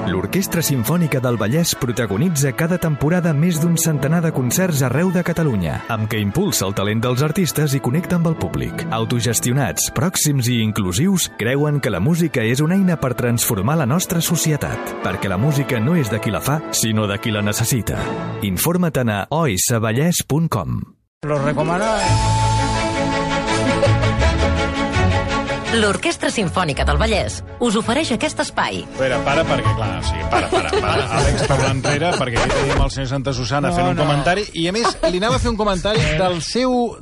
L'Orquestra Simfònica del Vallès protagonitza cada temporada més d'un centenar de concerts arreu de Catalunya, amb què impulsa el talent dels artistes i connecta amb el públic. Autogestionats, pròxims i inclusius, creuen que la música és una eina per transformar la nostra societat, perquè la música no és de qui la fa, sinó de qui la necessita. Informa't a oisavallès.com. Lo recomana... L'Orquestra Simfònica del Vallès us ofereix aquest espai. Espera, perquè, clar, sí, para. Àlex, torna enrere, perquè aquí tenim el senyor Santa Susana fent un comentari, i a més, li anava a fer un comentari del seu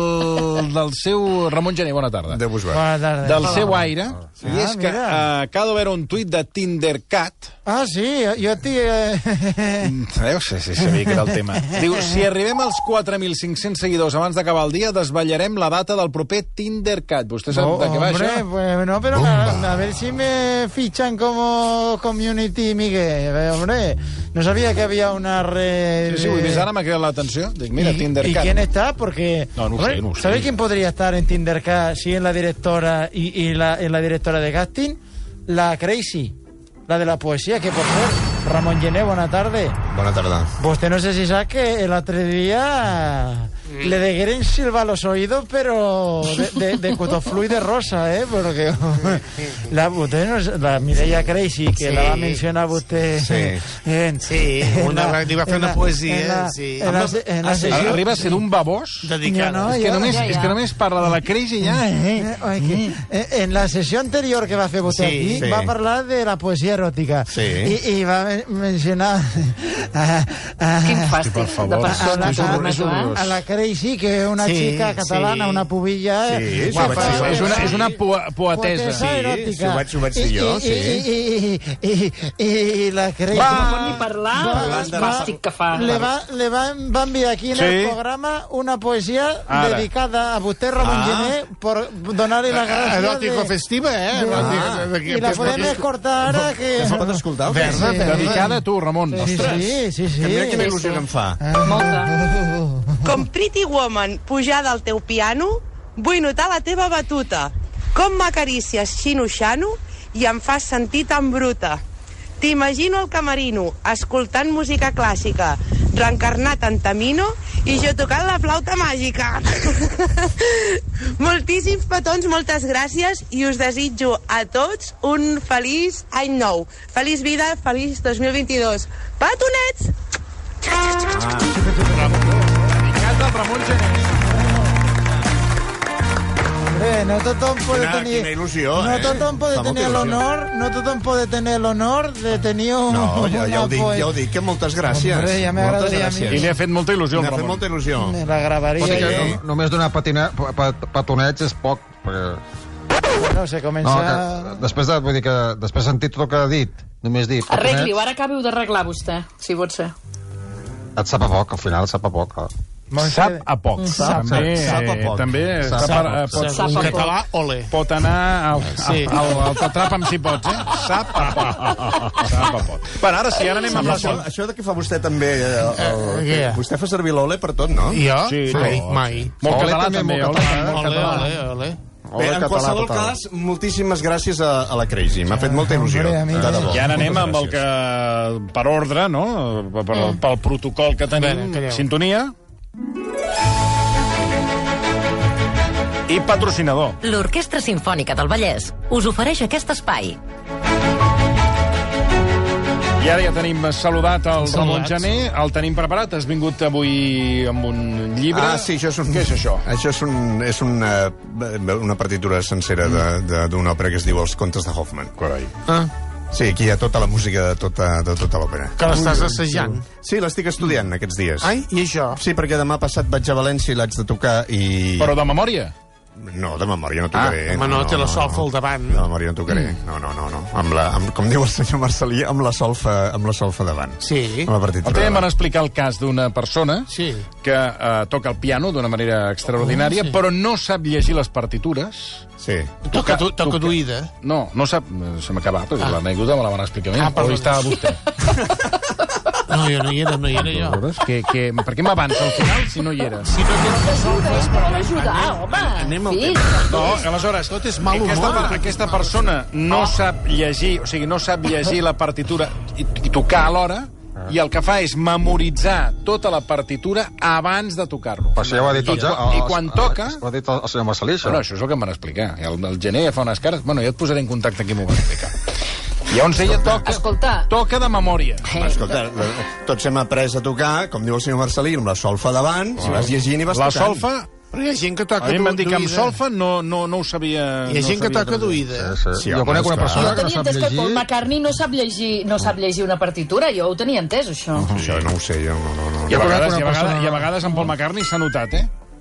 Ramon Gené, bona tarda. Déu vos va. Bona tarda. Del seu aire, i és que acaba de veure un tuit de Tindercat. Ah, sí, jo Veus? Sí, sabia que era el tema. Diu, si arribem als 4.500 seguidors abans d'acabar el dia, desvetllarem la data del proper Tindercat. Vostè sap de què va, això? Pues no, pero a ver si me fichan como community, Miguel. Hombre, no sabía que había una red... Sí, sí, ara m'ha cridat l'atenció. Dic, mira, Tindercat. ¿Y quién está? Porque... No ho sé. ¿Sabe quién podría estar en Tindercat si es la directora y la directora de casting? La Crazy, la de la poesía, que por cierto, Ramon Gené, buena tarde. Bona tarda. Usted no sé si sabe que el otro día le degueren silbar los oídos, pero de cutoflu y de rosa, porque la Mireia Crazy, que la va mencionar usted... Sí, li va fer una poesia. Arriba a ser d'un babós? Dedicat. És que només parla de la Crazy ja. En la sessió anterior que va fer vostè aquí, va parlar de la poesia eròtica. I va mencionar Quin fàstic de persona. A la Crazy, que és una xica catalana, una pubilla... És una poetesa. eròtica. Ho vaig dir jo, I la Crazy... No pot ni parlar del fàstic que fa. Le va enviar aquí en el programa una poesia dedicada a vostè, Ramon Gené, por donar-li la gràcia... Eròtico festiva, I la podem escoltar ara, que... Se pot escoltar? Dedicada a tu, Ramon. Sí. Mira quina il·lusió que em fa. Molta. Com Pretty Woman pujada al teu piano, vull notar la teva batuta. Com m'acarícies xino-xano i em fas sentir tan bruta. T'imagino al camerino, escoltant música clàssica, reencarnat en Tamino i jo tocant la flauta màgica. Moltíssims petons, moltes gràcies i us desitjo a tots un feliç any nou. Feliç vida, feliç 2022. Petonets! Dedicat al Ramon Gené. No tothom puede tenir... Quina il·lusió, No tothom puede tenir l'honor, no tothom puede tenir l'honor de tenir un... No, ja ho dic, que moltes gràcies. Hombre, ja m'agradaria a mi. I li ha fet molta il·lusió, el M'ha fet Ramon. molta il·lusió. Me la gravaria. Sí. Només donar petonets és poc, perquè... Bueno, se comença... No, després de sentir tot el que ha dit, només dir... Arregli-ho, ara acabeu d'arreglar vostè, si pot ser. Et sap a poc, al final sap a poc. Sap a poc. També En català, ole. pot anar al tatrap amb si pots, Sap a poc. Bueno, ara sí, ara anem amb la sol. Això de que fa vostè també... Vostè fa servir l'ole per tot, no? Jo? Sí, Mai. Molt català, també. Ole. Bé, en qualsevol cas, moltíssimes gràcies a la Crazy. M'ha fet molta il·lusió. I ara anem amb el que, per ordre, no? Pel protocol que tenim, sintonia. I patrocinador. L'Orquestra Simfònica del Vallès us ofereix aquest espai. I ara ja tenim saludat el Ramon Gené, el tenim preparat. Has vingut avui amb un llibre. Ah, sí, això és un... Què és això? Això és una partitura sencera d'una òpera que es diu Els contes de Hoffmann. Carai. Sí, aquí hi ha tota la música de tota l'òpera. Que l'estàs assajant. Sí, l'estic estudiant aquests dies. Ai, i això? Sí, perquè demà passat vaig a València i l'haig de tocar i... Però de memòria? No, de memòria no tocaré. Home, no, té la solfa al davant. De memòria no tocaré. No. Com diu el senyor Marcelí, amb la solfa davant. Sí. Amb la partitura El tema davant. van explicar el cas d'una persona que toca el piano d'una manera extraordinària, però no sap llegir les partitures. Sí. Toca d'oïda. No sap... Se m'ha acabat, perquè l'anècdota me la van explicar a mi. O hi estava vostè. No, jo no hi era jo. Per què m'avança al final si no hi era? Si no tens les solfes, Vol ajudar, home. Anem al Sí. No, aleshores, Tot és mal humor. aquesta persona no sap llegir, o sigui, no sap llegir la partitura i tocar alhora, i el que fa és memoritzar tota la partitura abans de tocar-lo. Però això ja ho ha dit tot ja. I quan toca... Ho ha dit el senyor Marcelí, això. Bueno, això és el que em van explicar. El gener ja fa unes cares... Bueno, ja et posaré en contacte amb qui m'ho va explicar. I llavors ella Escolta. toca de memòria. Escolta, tots hem après a tocar, com diu el senyor Marcelí, amb la solfa davant, si vas llegint i vas La tocant. solfa... Però hi ha gent que toca A mi em van dir que amb d'oïda. solfa no ho sabia... Hi ha gent que no sabia toca traduir. d'oïda. Sí, jo home, conec una esclar. persona Jo que no tenia sap entès que el Paul llegir... McCartney no sap llegir una partitura. Jo ho tenia entès, això. Això no ho sé, jo no. I a Jo conec vegades, una persona- i a vegades en Paul McCartney s'ha notat,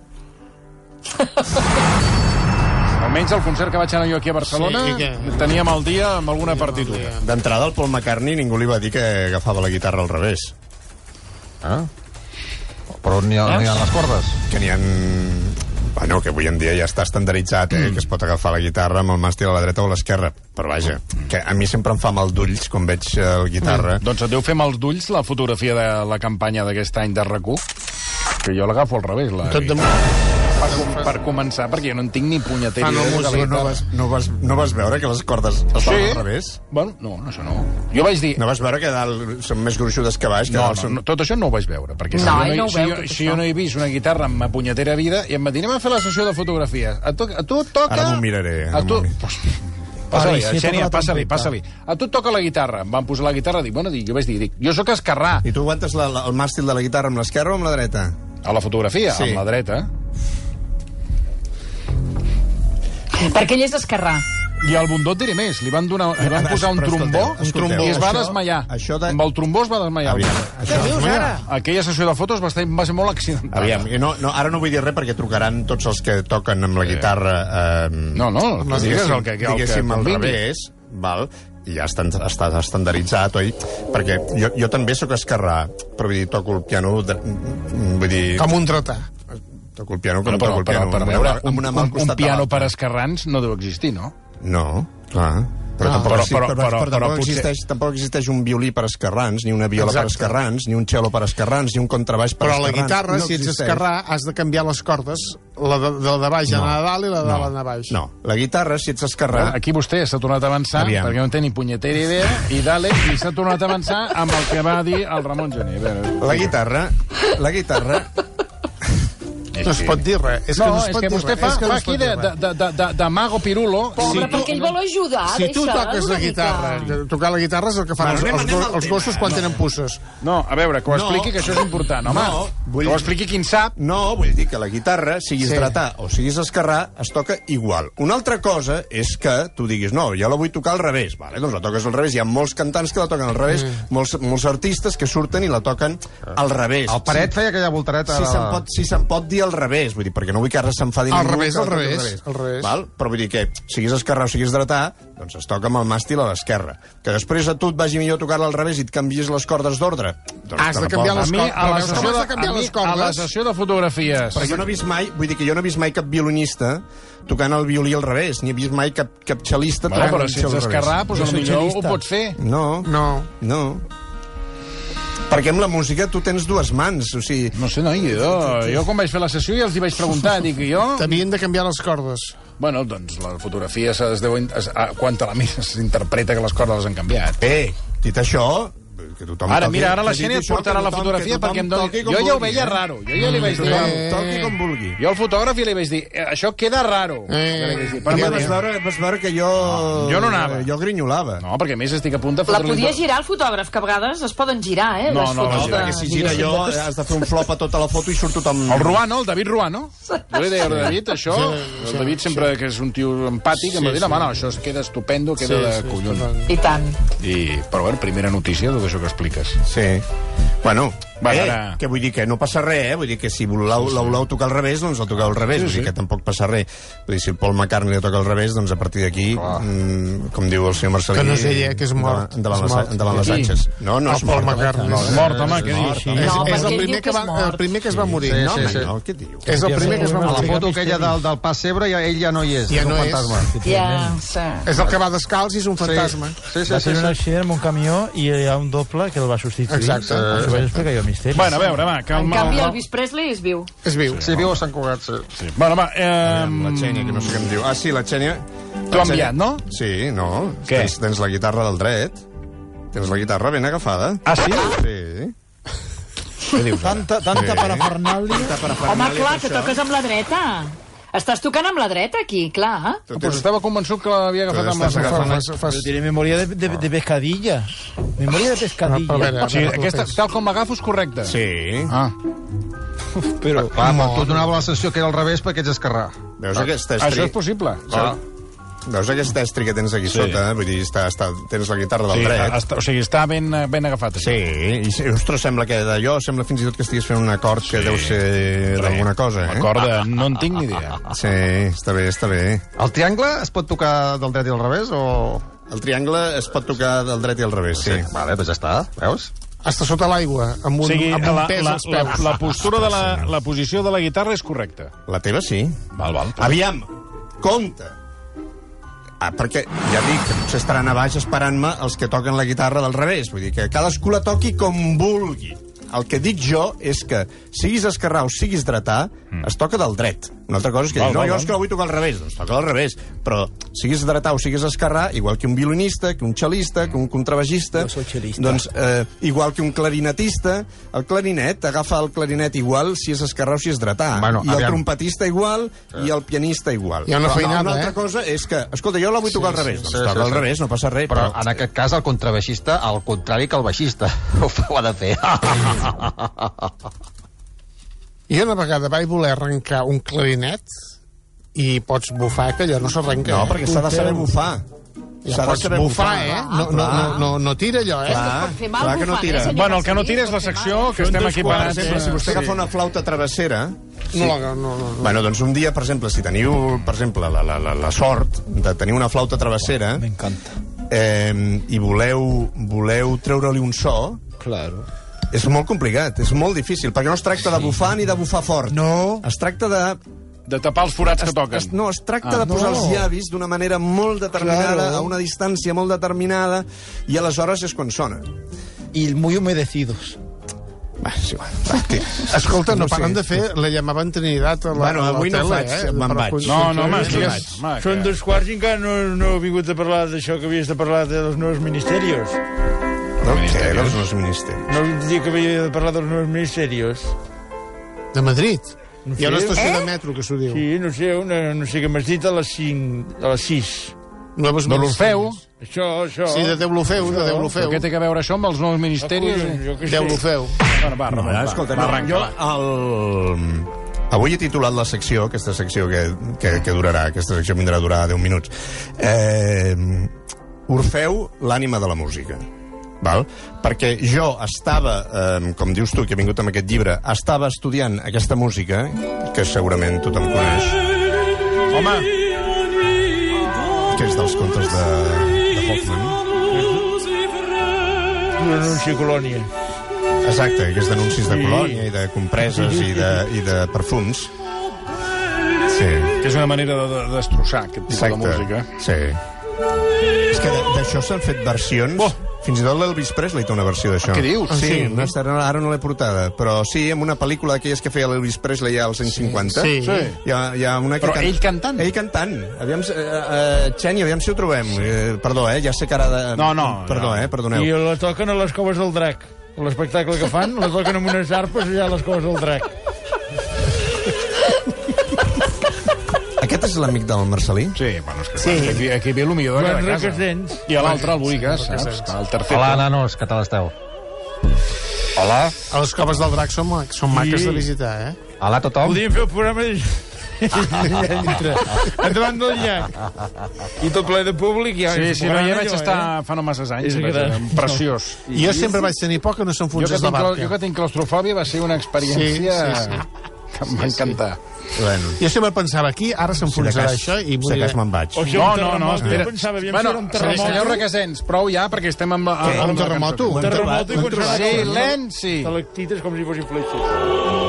Almenys al concert que vaig anar jo aquí a Barcelona Sí, i què? teníem el dia amb alguna partitura. D'entrada, al Paul McCartney ningú li va dir que agafava la guitarra al revés. Ah? Però on hi ha les cordes? Que n'hi ha... Bueno, que avui en dia ja està estandarditzat, que es pot agafar la guitarra amb el màstil a la dreta o a l'esquerra. Però vaja, que a mi sempre em fa mal d'ulls quan veig la guitarra. Doncs et deu fer mals d'ulls la fotografia de la campanya d'aquest any de RAC1, que jo l'agafo al revés. Tot de... Per començar, perquè jo no en tinc ni punyetera Fan la idea de la música, guitarra. No vas veure que les cordes estaven al revés? Bueno, no, això no. Jo vaig dir... No vas veure que dalt són més gruixudes que baix? Que No, dalt són... tot això no ho vaig veure, perquè No, ell no ho veu, tot si això. jo no he vist una guitarra amb ma punyetera vida, i em va dir, anem a fer la sessió de fotografies. A tu et toca... Ara m'ho miraré, A tu... Passa-li, Pare, si Xènia, toca la passa-li. A tu et toca la guitarra. Em van posar la guitarra, jo vaig dir, jo sóc esquerrà. I tu aguantes el màstil de la guitarra amb l'esquerra o amb la dreta? A la fotografia, Sí. amb la dreta. Perquè ell és esquerrà. I al bundó et diré més, li van posar un Però trombó, escolteu, i es va això- desmaiar. això de- Amb el trombó es va desmaiar. Aviam, Què dius, ara? Aquella sessió de fotos va ser molt accidentada. Aviam, i ara no vull dir res perquè trucaran tots els que toquen amb la guitarra... No, digues el que diguéssim al convingui. revés, val? I ja està estandarditzat, oi? Perquè jo també sóc esquerrà, però vull dir, toco el piano... Vull dir... Com un dretà. Toco el piano com Però, toco el piano. per veure, amb una mà al un costat de piano l'altra. per esquerrans no deu existir, no? No, clar. Però tampoc existeix un violí per esquerrans, ni una viola per Exacte. esquerrans, ni un cello per esquerrans, ni un contrabaix per Però a la esquerrans. guitarra, No si ets existeix. esquerrà, has de canviar les cordes. La de baix anar a dalt i la de dalt anar a baix. No, la guitarra, si ets esquerrà... Aquí vostè s'ha tornat a avançar, Aviam. perquè no té ni punyetera idea, i s'ha tornat a avançar amb el que va dir el Ramon Gené. La guitarra... No es pot dir res. És que no es pot dir vostè res. fa aquí de mago pirulo. Pobre, perquè ell vol ajudar. Si tu deixa, toques la una guitarra, mica. tocar la guitarra és el que fan Bueno, anem al els gossos quan tenen pusses. No, a veure, que ho No. expliqui, que això és important, home. No, Que ho expliqui qui en sap. No, vull dir que la guitarra, siguis Sí. dretà o siguis esquerrà, es toca igual. Una altra cosa és que tu diguis, no, jo la vull tocar al revés. Vale, doncs la toques al revés. Hi ha molts cantants que la toquen al revés, molts artistes que surten i la toquen al revés. El Paret feia aquella voltareta... Si se'n pot dir al revés, vull dir, perquè no vull que ara s'enfadi Al ningú. revés, que la al toqui revés, al revés. Val? Però vull dir que, siguis esquerrà o siguis dretà, doncs es toca amb el màstil a l'esquerra. Que després a tu et vagi millor tocar-la al revés i et canvies les cordes d'ordre. Doncs Has de canviar les cordes. A la Veus com sessió has de de, canviar les a cordes? la sessió de fotografies. Però jo no he vist mai, vull dir que jo no he vist mai cap violinista tocant el violí al revés, ni he vist mai cap xelista Bueno, tocant però el si cello ets al revés. esquerrà, doncs Jo soy potser ho cellista. pots fer. No. Perquè amb la música tu tens dues mans, o sigui... No sé, noi, jo quan vaig fer la sessió ja els hi vaig preguntar, dic jo... T'havien de canviar les cordes. Bueno, doncs la fotografia quan te la mires s'interpreta que les cordes les han canviat. Dit això... Que tothom Ara, toqui- mira, ara la que dit Xènia et això, portarà que la tothom- fotografia que tothom perquè em doni... toqui com Jo ja ho vulgui, veia raro. Jo ja li vaig dir... Toqui com vulgui. Jo al fotògraf ja li vaig dir, això queda raro. Perquè vas veure que jo... Jo no anava. Jo grinyolava. No, perquè a més estic a punt de La fotre-li... podia girar el fotògraf, que a vegades es poden girar, No, les no, fotos no, de... Que si gira jo has de fer un flop a tota la foto i surt tothom... El Ruano, el David Ruano. Jo li deia al David, això... El David sempre, que és un tio empàtic, em va dir, home, no, això queda estupendo, queda de collons. I tant. Però bueno, primera notícia, tot això que expliques. Sí. Bueno, Que vull dir que no passa res, vull dir que si la voleu tocar al revés, doncs la toqueu al revés, vull dir que tampoc passa res. Vull dir, si el Paul McCartney la toca al revés, doncs a partir d'aquí, com diu el senyor Marcelí... Que no és ella, que és mort. Endavant les atxes. No és mort. És mort, home, què dius? És el primer que es va morir. No, què diu? És el primer que es va A la morir. foto aquella del Passebre, ell ja no hi és. Ja no és. Ja, És el que va descalç i és un fantasma. Va ser un accident amb un camió i hi ha un doble que el va substituir. Exacte. Això vaig explicar jo misteri. Bueno, a veure, va, En canvi, Elvis Presley és viu. És viu. Sí, viu a Sant Cugat, sí. Bueno, va, La Xènia, que no sé què em diu. Ah, sí, la Xènia... T'ho ha enviat, no? Sí, no. Què? Tens la guitarra del dret. Tens la guitarra ben agafada. Ah, sí? Sí. Què dius? Tanta parafernàlia. Home, clar, que toques amb la dreta. Estàs tocant amb la dreta, aquí, clar. Pues estava convençut que l'havia agafat amb la Però tiene memoria de pescadilla. Memoria de pescadilla. O sigui, aquesta, tal com l'agafo, és correcte. Sí. Ah. Però... Però tu donava la sensació que era al revés perquè ets esquerrà. Veus aquest Això estri? és possible. Veus aquest estri que tens aquí sota? Vull dir, tens la guitarra del dret. O sigui, està ben agafat. Sí, i ostres, sembla que d'allò, sembla fins i tot que estiguis fent un acord que deu ser d'alguna cosa, eh? Acord de... No en tinc ni idea. Sí, està bé, està bé. El triangle es pot tocar del dret i al revés o...? El triangle es pot tocar del dret i al revés, sí. Vale, doncs ja està, veus? Està sota l'aigua, amb O sigui, un pes als peus. la postura de la posició de la guitarra és correcta. La teva sí. Val. Aviam, compte. Perquè ja dic que potser estaran a baix esperant-me els que toquen la guitarra del revés. Vull dir que cadascú la toqui com vulgui. El que dic jo és que siguis esquerrà o siguis dretà, es toca del dret. Una altra cosa és que dius, jo és que la vull tocar al revés. Doncs toca al revés. Però siguis dretà o siguis esquerrà, igual que un violinista, que un cel·lista, que un contrabaixista, doncs igual que un clarinetista, el clarinet agafa el clarinet igual si és esquerrà o si és dretà. I el trompetista igual, i el pianista igual. Hi ha una feinada, una altra cosa és que, escolta, jo la vull tocar al revés. Doncs toca al revés, no passa res. Però en aquest cas el contrabaixista, al contrari que el baixista, ho ha de fer. Jo una vegada vaig voler arrencar un clarinet i pots bufar, que allò no s'arrenca. No, perquè s'ha de saber bufar. Ja pots bufar, eh? No tira allò, eh? Clar que no tira. Bueno, el que no tira és la secció que estem aquí parats. Per exemple, si vostè agafa una flauta travessera... No. Bueno, doncs un dia, per exemple, si teniu, per exemple, la sort de tenir una flauta travessera... M'encanta. I voleu treure-li un so... Claro. És molt complicat, és molt difícil, perquè no es tracta de bufar ni de bufar fort. No. Es tracta de tapar els forats que toquen. No, es tracta de posar els llavis d'una manera molt determinada, a una distància molt determinada, i aleshores és quan sona. I muy humedecidos. Sí, bueno. Escolta, no paren de fer... La llamaven Trinidad a la avui no faig, me'n vaig. No, home, Són 2:15 i encara no he vingut a parlar d'això que havies de parlar dels nous ministerios. No, què, dels nous ministeris? No dic que havia de parlar dels nous ministerios. De Madrid? No Hi ha una estació de metro que s'ho diu. Sí, no sé què m'has dit a les 5, a les 6. De l'Orfeu? Això. Sí, de Deulofeu, de Deulofeu. Què té a veure això amb els nous ministeris? Deulofeu. Bueno, va, Ramon, escolta, jo avui he titulat la secció, aquesta secció que durarà, aquesta secció vindrà a durar 10 minuts. Orfeu, l'ànima de la música. Val? Perquè jo estava, com dius tu, que he vingut amb aquest llibre, estava estudiant aquesta música, que segurament tothom coneix. Home! Que és dels contes de Hoffmann. L'anunci Colònia. Exacte, que és d'anuncis de Colònia i de compreses i de perfums. Sí. Que és una manera de destrossar aquest tipus de música. Sí. És que d'això s'han fet versions... Fins i tot l'Elvis Presley té una versió d'això. Què dius? Sí, ara no l'he portada, però sí, en una pel·lícula d'aquelles que feia l'Elvis Presley als anys 50. Sí. Hi ha una que però ell cantant? Ell cantant. Aviam, Xeni, aviam si ho trobem. Perdó, ja sé que ara... Perdó, perdoneu. I la toquen a les Coves del Drac. L'espectacle que fan, la toquen amb unes arpes allà a les Coves del Drac. Aquest és l'amic del Marcelí? Sí, bueno, és que aquí ve el millor de cada casa. I a l'altre, el Boicas, saps? El tercer. Hola, nanos, què tal esteu? Hola. A les Coves del Drac són maques de visitar, eh? Hola, tothom. Podríem fer el programa Endavant del llac. I tot ple de públic. Sí, no, ja vaig estar fa no masses anys. Preciós. I jo sempre vaig tenir por que no s'enfonsés la barca. Jo que tinc claustrofòbia va ser una experiència que em va encantar. Bueno. Jo sempre pensava aquí, ara s'enfonsarà això i moriré. Si me'n vaig. No, espera. Senyor Requesens, prou ja, perquè estem amb... Un terremoto? Un terremoto i silenci. Talactites com si fossin fletxes.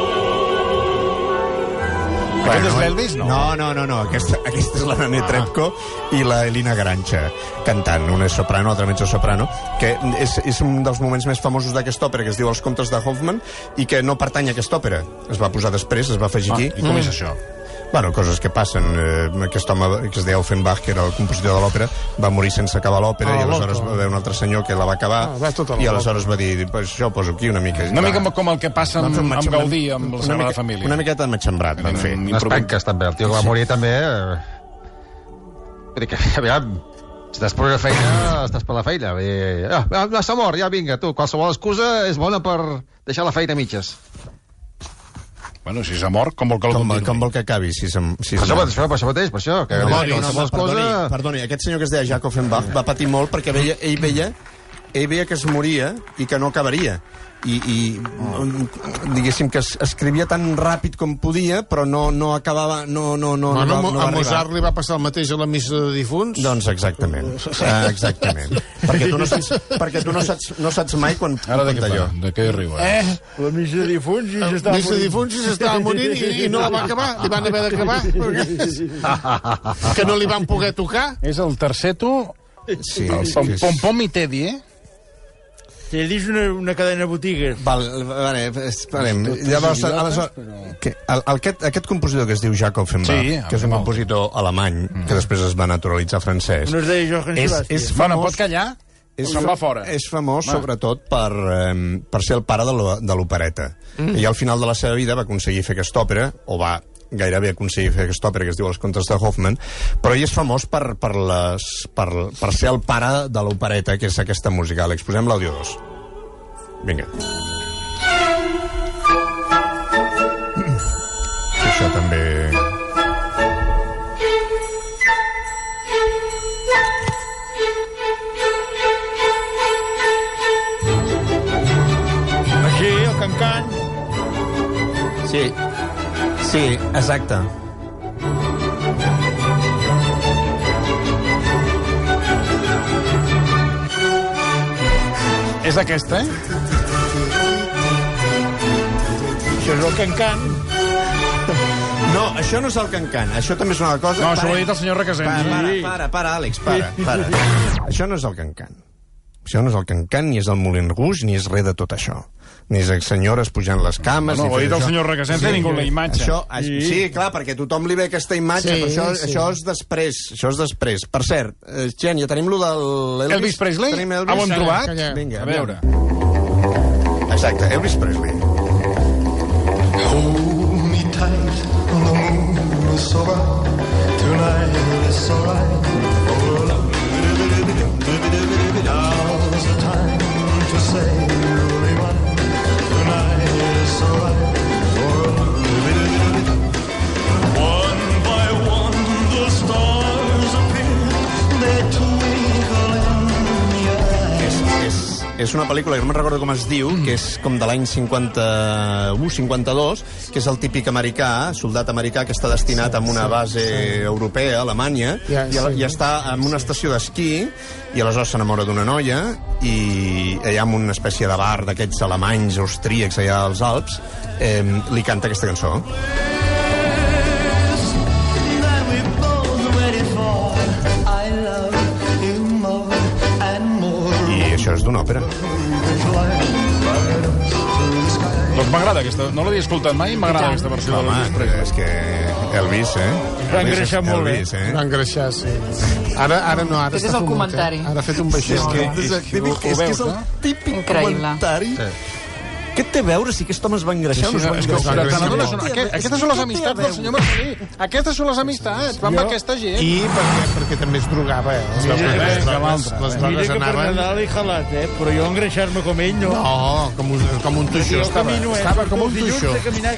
Aquest és l'Elvis, no? No. Aquesta és la Nané Trepko i la Elina Garancha cantant. Una és soprano, l'altra mezzo-soprano, que és un dels moments més famosos d'aquesta òpera, que es diu Els contes de Hoffmann, i que no pertany a aquesta òpera. Es va posar després, es va afegir aquí. I com és això? Bueno, coses que passen. Aquest home que es deia Offenbach, que era el compositor de l'òpera, va morir sense acabar l'òpera i aleshores va haver un altre senyor que la va acabar i aleshores va dir, pues, això ho poso aquí una mica. Una mica com el que passa amb Gaudí, amb la Sagrada Família. Una miqueta matxembrat van fer. Unes penques, també. El tio que va morir, també... Vull dir que, aviam, si estàs per la feina, estàs per la feina. S'ha mort, ja vinga, tu. Qualsevol excusa és bona per deixar la feina a mitges. Bueno, si s'ha mort, com vol que el continuï? Com vol que acabi, si s'ha mort? Per això mateix, per això. Perdoni, aquest senyor que es deia Jacques Offenbach va patir molt perquè ell veia que es moria i que no acabaria. I diguéssim que escrivia tan ràpid com podia, però no acabava, no va a Mozart li va passar el mateix a la missa de difunts? Doncs exactament. Perquè tu no saps mai quan... Ara de què riu? La missa de difunts i s'estava morint. Missa de difunts i s'estava morint i no la va acabar. Li van haver d'acabar. Que no li van poder tocar. És el terceto, el Pom-Pom i Teddy, Teddy és una cadena de botigues. Vale, esperem. Llavors, aquest compositor que es diu Jacques Offenbach, que és un compositor alemany, que després es va naturalitzar francès... No es deia Johann Sebastian. Bueno, pot callar? Se'n va fora. És famós, sobretot, per ser el pare de l'opereta. I al final de la seva vida va aconseguir fer aquesta òpera, o va gairebé aconseguir fer aquesta òpera que es diu Els contes de Hoffmann, però ell és famós per ser el pare de l'opereta, que és aquesta música. Àlex, posem l'àudio 2. Vinga. Això també... Aquí, el Can-Can. Sí, exacte. És aquesta, Això és el Can-Can. No, això no és el Can-Can. Això també és una cosa... No, això ho ha dit el senyor Requesens. Para, Àlex, para. Això no és el Can-Can. Això no és el Can-Can, ni és el Moulin Rouge, ni és res de tot això. Ni és senyores pujant les cames... No, ho ha dit el senyor Requesens, ningú la imatge. Sí, clar, perquè tothom li ve aquesta imatge, però això és després. Per cert, Gen, ja tenim lo del... Elvis Presley? Ho hem trobat? Vinga, a veure. Exacte, Elvis Presley. Hold me tight, the moon is so bright, tonight is so right. Now's the time to say you'll be mine, tonight is so right. One by one the stars appear, they twinkle in the eyes. És una pel·lícula que no me'n recordo com es diu, que és com de l'any 51-52, que és el típic americà, soldat americà que està destinat a una base europea, Alemanya, i està en una estació d'esquí, i aleshores s'enamora d'una noia, i allà en una espècie de bar d'aquests alemanys, austríacs, allà als Alps, li canta aquesta cançó. Això és d'una òpera. Doncs m'agrada aquesta... No l'havia escoltat mai, m'agrada aquesta versió. Home, és que Elvis, Va engreixar molt bé. Va engreixar, sí. Ara no, ara Aquest és el comentari. Ara ha fet un baixó. És que és el típic comentari Què té a veure si aquest home es va engreixar o no es va engreixar? Aquestes són les amistats del senyor Marcelí. Aquestes són les amistats. Va amb aquesta gent. I perquè també es drogava, Les drogues per anaven... Nadal i jalat, però jo engreixar-me com ell, no. No, com un tuixó estava. Estava com un tuixó.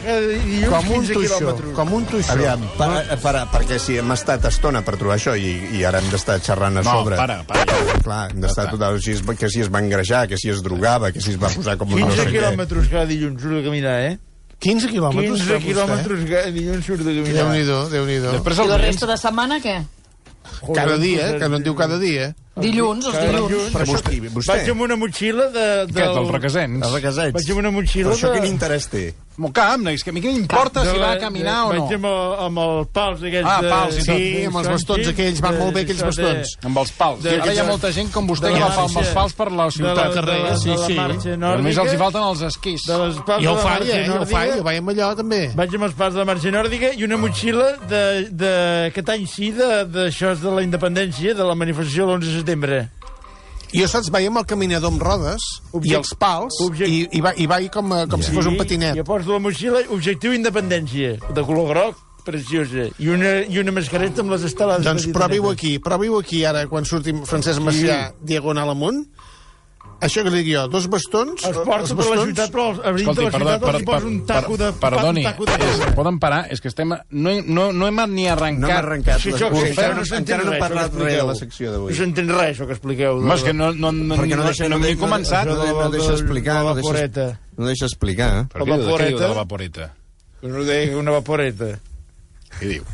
Com un tuixó. Aviam, perquè si hem estat estona per trobar això i ara hem d'estar xerrant a sobre. No, para. Clar, hem d'estar total... Que si es va engreixar, que si es drogava, que si es va posar com un no sé 15 quilòmetres cada dilluns surt a caminar, 15 quilòmetres? 15 quilòmetres cada dilluns surt a caminar. Déu-n'hi-do. I la resta de setmana, què? Cada dia, que no en diu cada dia. Dilluns, els dilluns. Però vostè... Vaig amb una motxilla Dels requesens. Els requesets. Vaig amb una motxilla Però això quin interès té? Mon camp, és que a mi què m'importa si va a caminar o no? Vaig amb els pals aquells... pals, sí, amb els bastons aquells, van molt bé aquells bastons. Amb els pals. Ara hi ha molta gent com vostè que va amb els pals per la ciutat. Sí. A més els hi falten els esquís. Jo ho faig, jo vaig amb allò també. Vaig amb els pals de la marxa nòrdica i una motxilla d'aquest any sí, d'això de la independència, de la manifestació de l'11 de setembre. Jo, saps, vaig amb el caminador amb rodes i els pals i vaig com si fos un patinet. I poso la motxilla, objectiu independència, de color groc, preciosa, i una mascareta amb les estelades. Doncs provi-ho aquí ara, quan surti Francesc Macià diagonal amunt. Això que li dic jo, 2 bastons... Els porto per la ciutat, però a dintre de la ciutat els poso un taco de... Perdoni, poden parar? És que estem... No hem ni arrencat. No hem arrencat. Encara no he parlat res a la secció d'avui. No s'entén res, això que expliqueu. És que no he començat. No deixa explicar. No deixa explicar. Què diu de la vaporeta? No deia una vaporeta. Què diu?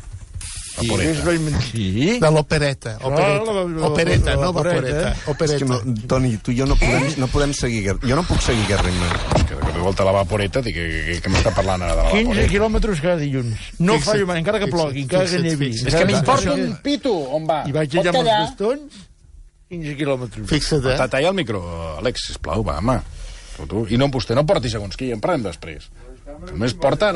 Sí? De l'opereta. Opereta, no vaporeta. És que Toni, tu i jo no podem seguir... Jo no puc seguir aquest ritme. És que de cop i volta la vaporeta, dic que m'està parlant ara de la vaporeta. 15 quilòmetres cada dilluns. No fallo mai, encara que plogui, encara que nevi. És que m'importa un pito on va. I vaig allà amb els bastons, 15 quilòmetres. Fixa't, Talla el micro, Àlex, sisplau, va, home. I no, vostè no porti segons qui, en parlem després. Només porta...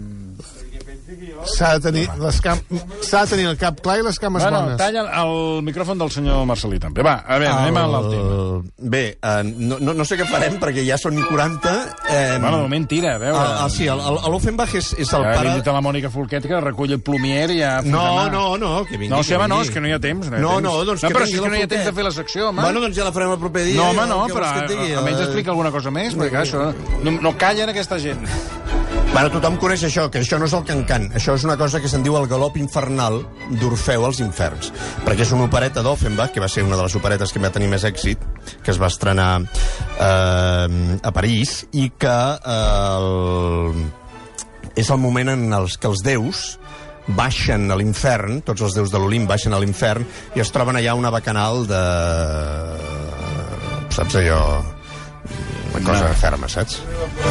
S'ha de tenir el cap clar i les cames bones. Talla el micròfon del senyor Marcelí també. Va, a veure, anem al tema. Bé, no sé què farem, perquè ja són 40. Bueno, de moment tira, a veure. Sí, l'Offenbach és el pare... Li he dit a la Mònica Folquet que recull el plumier i ja... No, que vingui. No, és que no hi ha temps. No, doncs però si és que no hi ha temps de fer la secció, home. Bueno, doncs ja la farem el proper dia. No, home, no, però almenys explica alguna cosa més, perquè això... No callen aquesta gent. Bueno, tothom coneix això, que això no és el Cancan. Això és una cosa que se'n diu el galop infernal d'Orfeu als inferns. Perquè és una opereta d'Offenbach, que va ser una de les operetes que va tenir més èxit, que es va estrenar a París, i que és el moment en què els déus baixen a l'infern, tots els déus de l'Olimp baixen a l'infern, i es troben allà una bacanal de... Saps allò? Una cosa ferma, saps?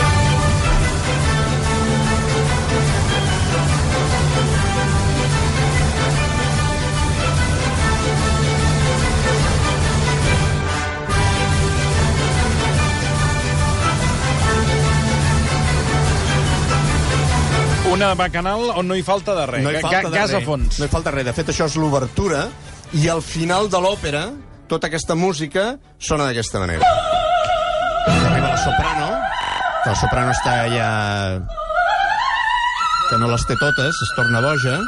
Una bacanal on no hi falta de res. Gas a fons. No hi falta res. De fet, això és l'obertura, i al final de l'òpera, tota aquesta música sona d'aquesta manera. Arriba la soprano, que la soprano està ja... que no les té totes, es torna boja.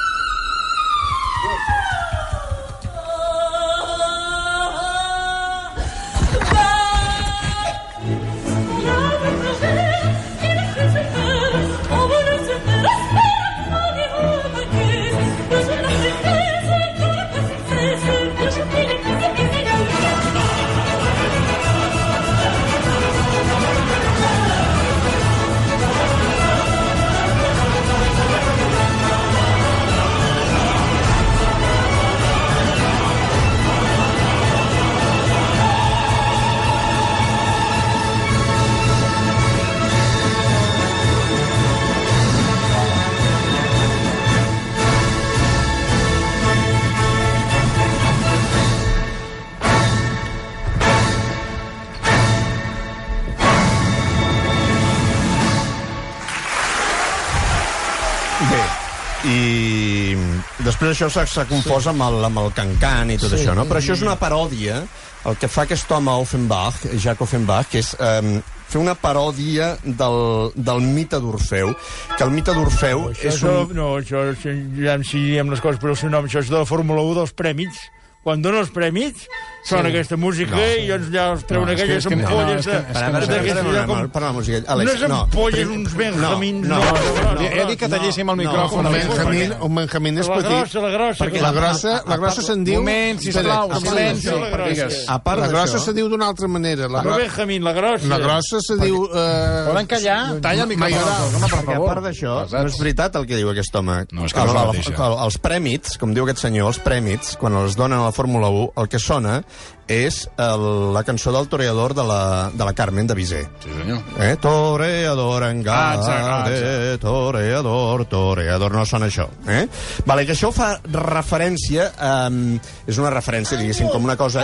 I després això s'ha confós amb el Cancan i tot això, no? Però això és una paròdia. El que fa aquest home Offenbach, Jacques Offenbach, que és fer una paròdia del mite d'Orfeu, que el mite d'Orfeu és un... No, això, ja si diem les coses per el seu nom, això és de la Fórmula 1 dels prèmits. Quan donen els prèmits, sona aquesta música i llavors ja els treuen aquelles ampolles per la música. Unes ampolles, uns benjamins... He dit que talléssim el micròfon. Un benjamín és petit. La grossa. La grossa se'n diu... Moment, sisplau, silenci. La grossa se diu d'una altra manera. No benjamín, la grossa. La grossa se diu... Poden callar? Talla el micròfon. Perquè a part d'això, no és veritat el que diu aquest home. No, és que no és la mateixa. Els prèmits, com diu aquest senyor, els prèmits, quan els donen a la Fórmula 1, el que sona és la cançó del toreador de la Carmen de Bizet. Sí, senyor. Toreador engade, toreador, no sona això. Vale, que això fa referència, és una referència, diguéssim, com una cosa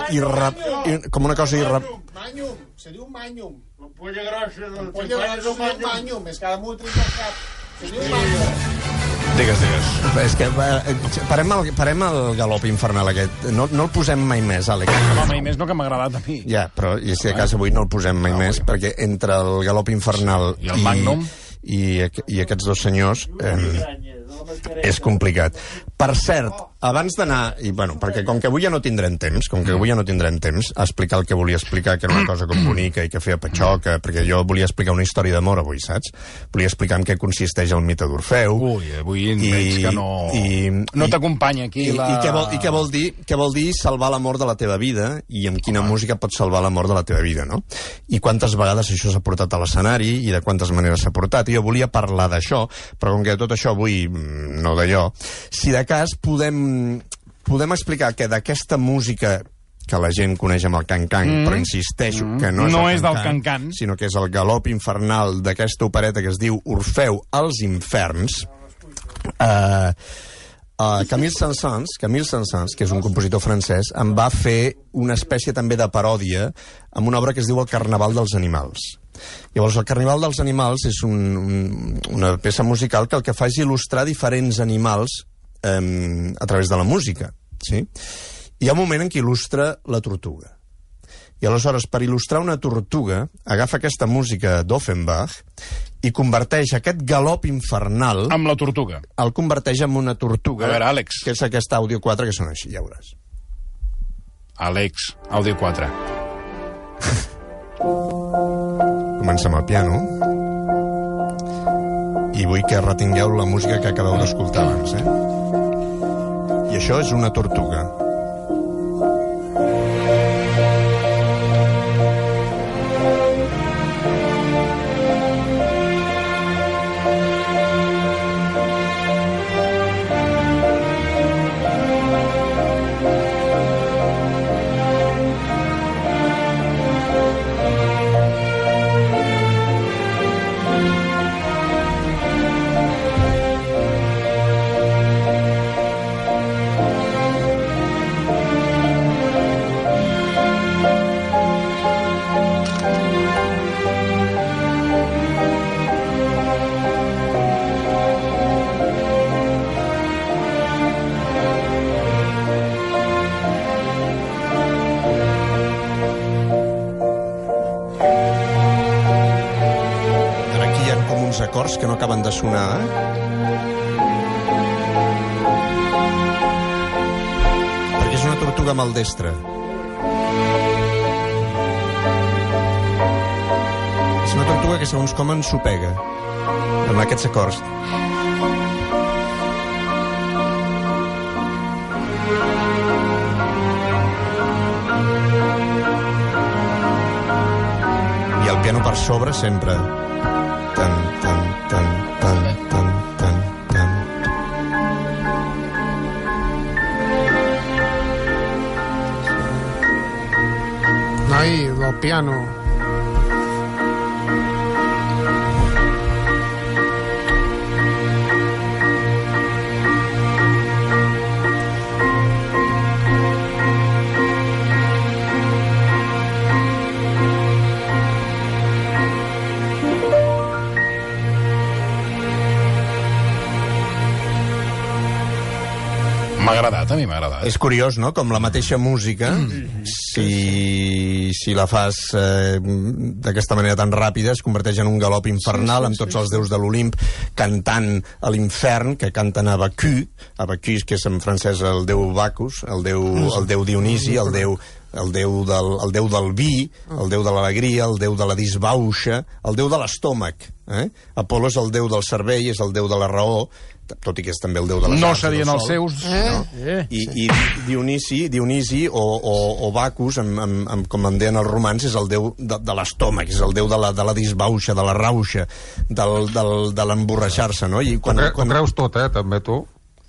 Manyum, se diu manyum. L'ampolla grossa. L'ampolla grossa es diu manyum, és que ara m'ho he tret del cap. Se diu manyum. Digues. És que parem el galop infernal aquest. No el posem mai més, Àlex. Home, mai més no, que m'ha agradat a mi. Ja, però si a casa avui no el posem mai més, perquè entre el galop infernal i el Magnum i aquests dos senyors és complicat. Per cert, abans d'anar, i bueno, perquè com que avui ja no tindrem temps, a explicar el que volia explicar, que era una cosa com bonica i que feia patxoca, perquè jo volia explicar una història d'amor avui, saps? Volia explicar en què consisteix el mite d'Orfeu. Ui, avui veig que no t'acompanya aquí I què vol dir salvar l'amor de la teva vida i amb quina música pots salvar l'amor de la teva vida, no? I quantes vegades això s'ha portat a l'escenari i de quantes maneres s'ha portat. I jo volia parlar d'això, però com que tot això avui no d'allò, si de cas podem explicar que d'aquesta música que la gent coneix amb el can-can, però insisteixo que no és el can-can, sinó que és el galop infernal d'aquesta opereta que es diu Orfeu als inferns, Camille Saint-Saëns, que és un compositor francès, en va fer una espècie també de paròdia amb una obra que es diu El Carnaval dels Animals. Llavors, el Carnaval dels Animals és una peça musical que el que fa és il·lustrar diferents animals a través de la música. Sí? Hi ha un moment en què il·lustra la tortuga. I aleshores, per il·lustrar una tortuga, agafa aquesta música d'Offenbach i converteix aquest galop infernal... Amb la tortuga. El converteix en una tortuga. A veure, Àlex. Que és aquest àudio 4 que sona així, ja veuràs. Àlex, àudio 4. Comença amb el piano. I vull que retingueu la música que acabeu d'escoltar abans, I això és una tortuga. Acords que no acaben de sonar, perquè és una tortuga maldestra. És una tortuga que segons com ensopega amb aquests acords. I el piano per sobre sempre. Tan, tan, tan, tan, tan, tan, tan. Noi, del piano. M'ha agradat, a mi m'ha agradat. És curiós, no?, com la mateixa música, si si la fas d'aquesta manera tan ràpida, es converteix en un galop infernal, amb tots els déus de l'Olimp cantant a l'infern, que canten a Bacchus, que és en francès el déu Bacchus, el déu Dionisi, el déu del vi, el déu de l'alegria, el déu de la disbauxa, el déu de l'estómac. Apol·lo és el déu del cervell, és el déu de la raó, tot i que és també el déu de les No arts, serien els seus. I Dionisi o Bacchus, com en deien els romans, és el déu de l'estómac, és el déu de la disbauxa, de la rauxa, de l'emborratxar-se, no? Ho creus tot, també, tu?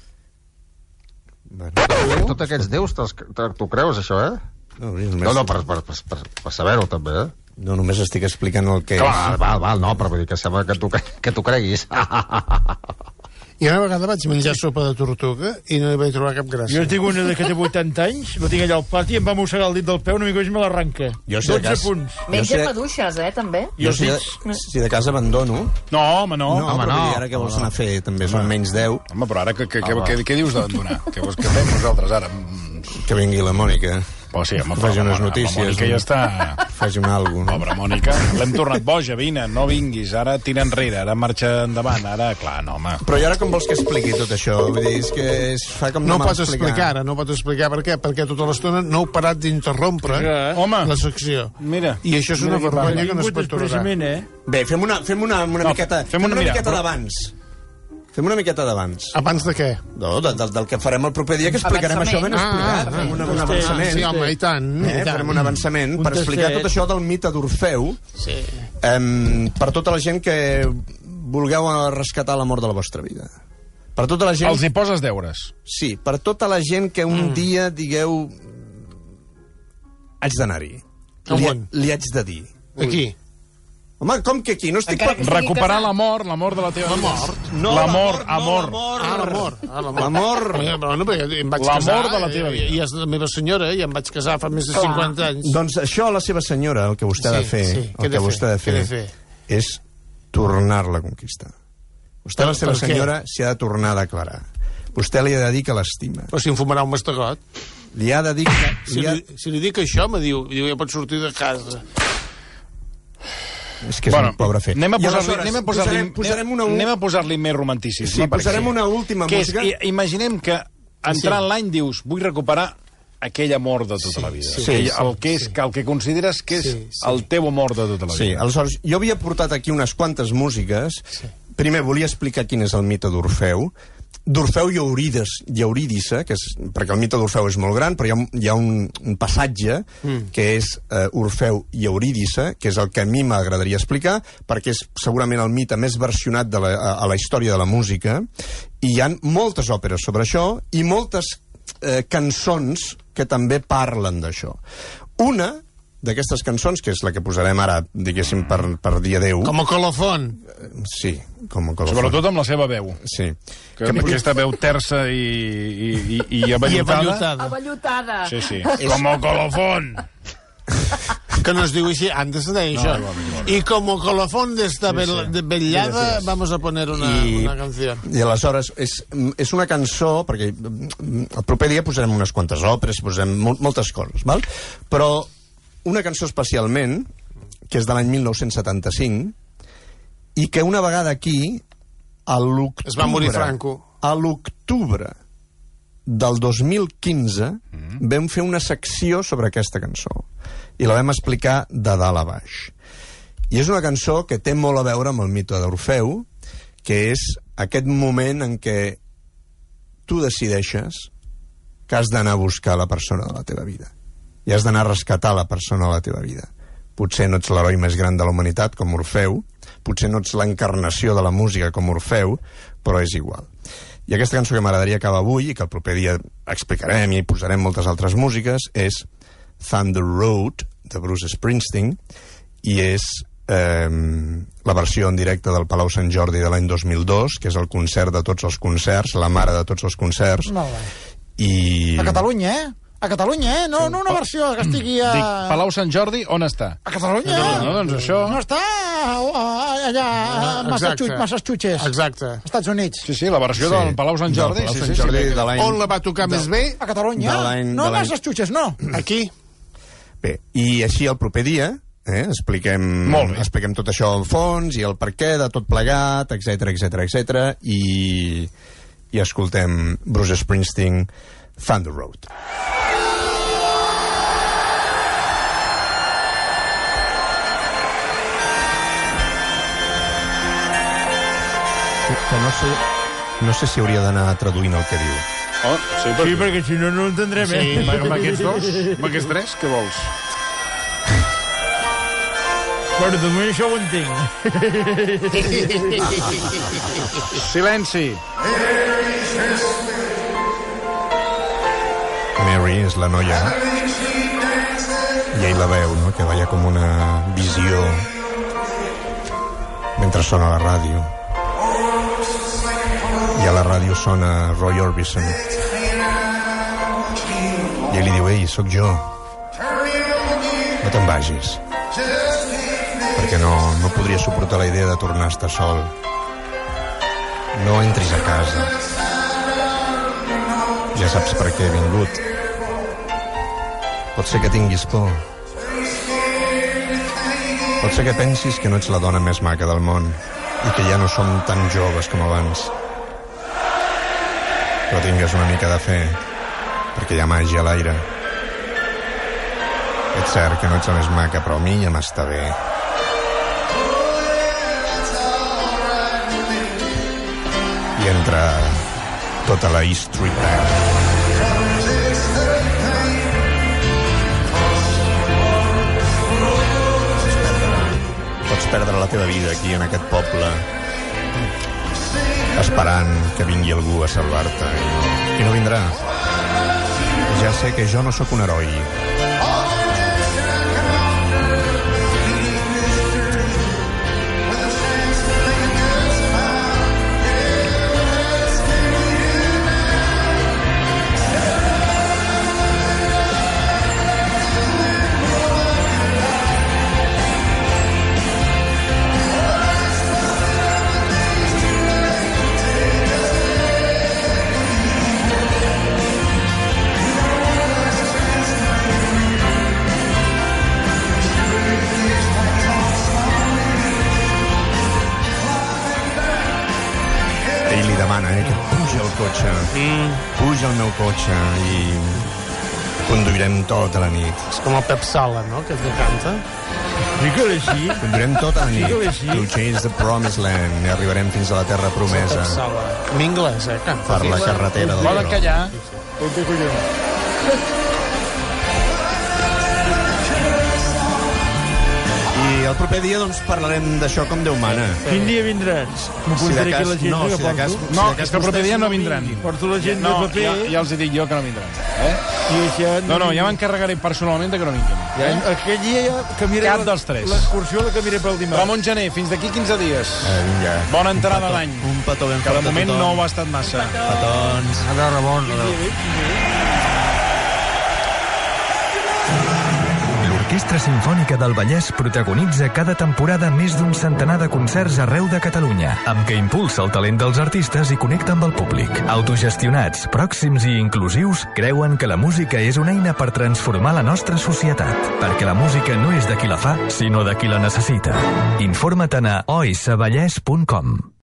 Tots aquests déus, tu creus, això, No, per saber-ho, també, No, només estic explicant el que és. Val, no, però vull dir que sembla que tu creguis. I una vegada vaig menjar sopa de tortuga i no hi vaig trobar cap gràcia. Jo tinc una que té 80 anys, la tinc allà al pati i em va mossegar el dit del peu, una mica més me l'arranca. 12 punts. Menja maduixes, també? Jo si de casa abandono... No, home, no. No, però ara què vols anar a fer? També són menys 10. Home, però ara què dius d'abandonar? Què vols que fem nosaltres ara? Que vingui la Mònica. Oh, sí, home, faci unes notícies. La Mònica ja està... Faci un algo. Pobre Mònica, l'hem tornat boja, vine, no vinguis, ara tira enrere, ara marxa endavant, ara, clar, no, home. Però i ara com vols que expliqui tot això? Vull dir, és que es fa com no pots explicar ara, no pots explicar per què? Perquè tota l'estona no heu parat d'interrompre la secció. Mira. I això és una vergonya que no es pot tolerar. Bé, fem una miqueta d'abans. Fem una miqueta d'abans. Abans de què? No, del que farem el proper dia, que explicarem això ben explicat. Fem un avançament. Sí, home, i tant. Farem un avançament per explicar tot això del mite d'Orfeu per tota la gent que vulgueu rescatar l'amor de la vostra vida. Per tota la gent... Els hi poses deures. Sí, per tota la gent que un dia digueu... Haig d'anar-hi. Li haig de dir. Aquí. Home, com que aquí? No estic... Recuperar l'amor de la teva vida. No, l'amor. L'amor. Bueno, perquè em vaig casar. L'amor de la teva vida. I és la meva senyora, i em vaig casar fa més de 50 anys. Doncs això, la seva senyora, el que vostè ha de fer, el que vostè ha de fer és tornar-la a conquistar. Vostè, la seva senyora, s'hi ha de tornar a declarar. Vostè li ha de dir que l'estima. Però si em fumarà un mastegot. Li ha de dir que... Si li dic això, me diu, ja pots sortir de casa. És que és un pobre fet. Anem a posar-li més romanticisme. Sí, posarem una última música. Imaginem que entrant l'any dius, vull recuperar aquell amor de tota la vida. El que consideres que és el teu amor de tota la vida. Sí, aleshores, jo havia portat aquí unes quantes músiques. Primer, volia explicar quin és el mite d'Orfeu. D'Orfeu i Eurídice, perquè el mite d'Orfeu és molt gran, però hi ha un passatge que és Orfeu i Eurídice, que és el que a mi m'agradaria explicar, perquè és segurament el mite més versionat a la història de la música, i hi ha moltes òperes sobre això i moltes cançons que també parlen d'això. Una d'aquestes cançons, que és la que posarem ara, diguéssim, per dia 10... Com a colofon. Sí, com a colofon. Sobretot amb la seva veu. Sí. Aquesta veu terça i avellutada. Avellutada. Sí. Com a colofon. Que no es diu així, antes de dir això. Y como colofón de esta vellada vamos a poner una canción. I aleshores, és una cançó, perquè el proper dia posarem unes quantes òperes, posarem moltes coses, val? Però una cançó especialment, que és de l'any 1975, i que una vegada aquí, a l'octubre... Es va morir Franco. A l'octubre del 2015 vam fer una secció sobre aquesta cançó i la vam explicar de dalt a baix. I és una cançó que té molt a veure amb el mite d'Orfeu, que és aquest moment en què tu decideixes que has d'anar a buscar la persona de la teva vida i has d'anar a rescatar la persona de la teva vida. Potser no ets l'heroi més gran de la humanitat, com Orfeu, potser no ets l'encarnació de la música com Orfeu, però és igual. I aquesta cançó que m'agradaria acabar avui, i que el proper dia explicarem i posarem moltes altres músiques, és Thunder Road, de Bruce Springsteen, i és la versió en directe del Palau Sant Jordi de l'any 2002, que és el concert de tots els concerts, la mare de tots els concerts. Molt bé. I... A Catalunya, A Catalunya, no una versió que estigui a... Dic, Palau Sant Jordi, on està? A Catalunya. No, doncs això... No està allà a Massachusetts. Exacte. Estats Units. Sí, la versió del Palau Sant Jordi. De l'any... On la va tocar més bé? A Catalunya. No a Massachusetts, no. Aquí. Bé, i així el proper dia expliquem tot això al fons i el perquè de tot plegat, etc i escoltem Bruce Springsteen, Thunder Road. Que no sé si hauria d'anar traduint el que diu. Sí, perquè si no, no l'entendrem. Sí, amb aquests dos? Amb aquests tres? Què vols? Bueno, de moment això ho entenc. Silenci. Mary és la noia i ell la veu, no? Que veia com una visió mentre sona la ràdio. I a la ràdio sona Roy Orbison. I ell li diu, ei, sóc jo. No te'n vagis. Perquè no podria suportar la idea de tornar a estar sol. No entris a casa. Ja saps per què he vingut. Pot ser que tinguis por. Pot ser que pensis que no ets la dona més maca del món i que ja no som tan joves com abans. Però tingues una mica de fe, perquè hi ha màgia a l'aire. És cert que no ets la més maca, però a mi ja m'està bé. I entra tota la E Street Band. Pots perdre la teva vida aquí, en aquest poble, esperant que vingui algú a salvar-te i no vindrà. Ja sé que jo no sóc un heroi. Puja al meu cotxe i conduirem tota la nit. És com el Pep Sala, no?, que canta. Digue-li així. Conduirem tota la nit. To change the promised land. I arribarem fins a la terra promesa. Pep Sala. En anglès, canta. Per la carretera del Volen callar? I el proper dia, doncs, parlarem d'això com Déu mana. Quin dia vindràs? M'apuntaré aquí l'agenda que porto. No, és que el proper dia no vindran. Porto l'agenda de paper. Ja els hi dic jo que no vindran. No, ja m'encarregaré personalment que no vinguin. Aquell dia ja canviaré cap dels tres. L'excursió la canviaré pel dimarts. Ramon Gené, fins d'aquí 15 dies. Bona entrada d'any. Un petó ben fort. Que de moment no ho ha estat massa. Petons. Adéu, Ramon. L'Orquestra Simfònica del Vallès protagonitza cada temporada més d'un centenar de concerts arreu de Catalunya, amb què impulsa el talent dels artistes i connecta amb el públic. Autogestionats, pròxims i inclusius, creuen que la música és una eina per transformar la nostra societat, perquè la música no és de qui la fa, sinó de qui la necessita. Informa't a osvallès.com.